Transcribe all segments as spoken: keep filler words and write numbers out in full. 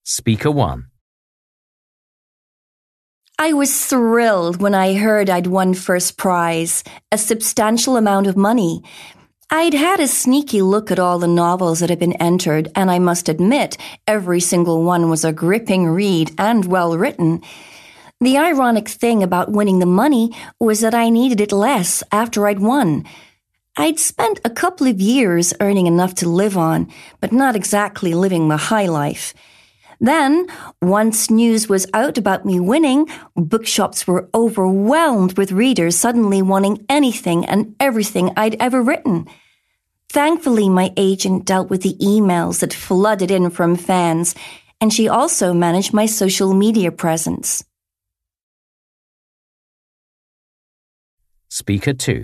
Speaker one. I was thrilled when I heard I'd won first prize, a substantial amount of money. I'd had a sneaky look at all the novels that had been entered, and I must admit, every single one was a gripping read and well written. The ironic thing about winning the money was that I needed it less after I'd won. I'd spent a couple of years earning enough to live on, but not exactly living the high life. Then, once news was out about me winning, bookshops were overwhelmed with readers suddenly wanting anything and everything I'd ever written. Thankfully, my agent dealt with the emails that flooded in from fans, and she also managed my social media presence. Speaker two.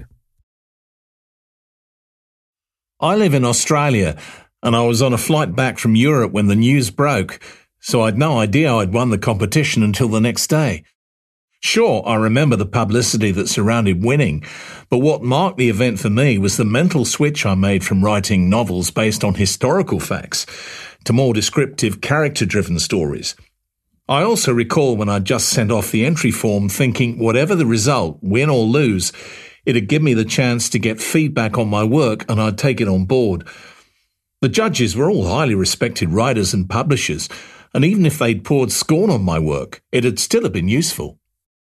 I live in Australia, and I was on a flight back from Europe when the news broke, so I'd no idea I'd won the competition until the next day. Sure, I remember the publicity that surrounded winning, but what marked the event for me was the mental switch I made from writing novels based on historical facts to more descriptive, character-driven stories. I also recall when I just sent off the entry form thinking whatever the result, win or lose, it'd give me the chance to get feedback on my work and I'd take it on board. The judges were all highly respected writers and publishers, and even if they'd poured scorn on my work, it'd still have been useful.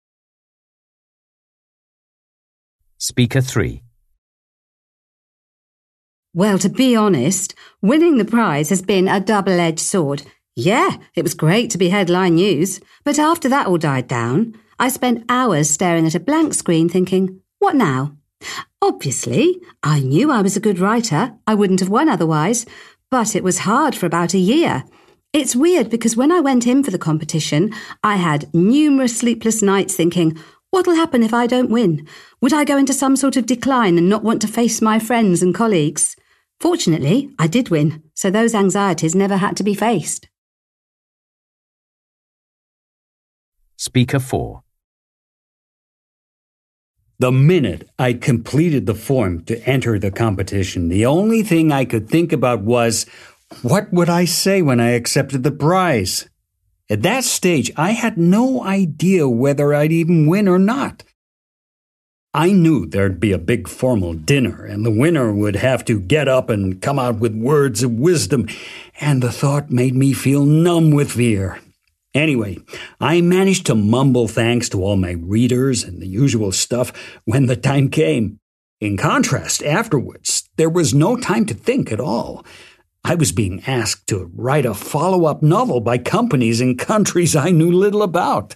Speaker three. Well, to be honest, winning the prize has been a double-edged sword. Yeah, it was great to be headline news, but after that all died down, I spent hours staring at a blank screen thinking, what now? Obviously, I knew I was a good writer. I wouldn't have won otherwise, but it was hard for about a year. It's weird because when I went in for the competition, I had numerous sleepless nights thinking, what'll happen if I don't win? Would I go into some sort of decline and not want to face my friends and colleagues? Fortunately, I did win, so those anxieties never had to be faced. Speaker four. The minute I'd completed the form to enter the competition, the only thing I could think about was, what would I say when I accepted the prize? At that stage, I had no idea whether I'd even win or not. I knew there'd be a big formal dinner, and the winner would have to get up and come out with words of wisdom, and the thought made me feel numb with fear. Anyway, I managed to mumble thanks to all my readers and the usual stuff when the time came. In contrast, afterwards, there was no time to think at all. I was being asked to write a follow-up novel by companies in countries I knew little about.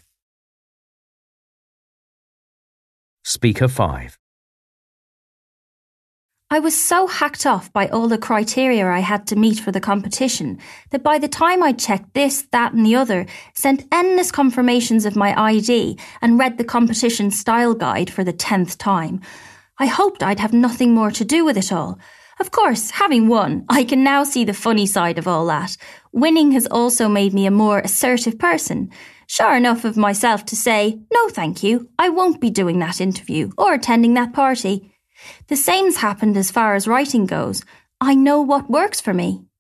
Speaker five. I was so hacked off by all the criteria I had to meet for the competition that by the time I checked this, that and the other, sent endless confirmations of my I D and read the competition style guide for the tenth time, I hoped I'd have nothing more to do with it all. Of course, having won, I can now see the funny side of all that. Winning has also made me a more assertive person, sure enough of myself to say, no thank you, I won't be doing that interview or attending that party. The same's happened as far as writing goes. I know what works for me.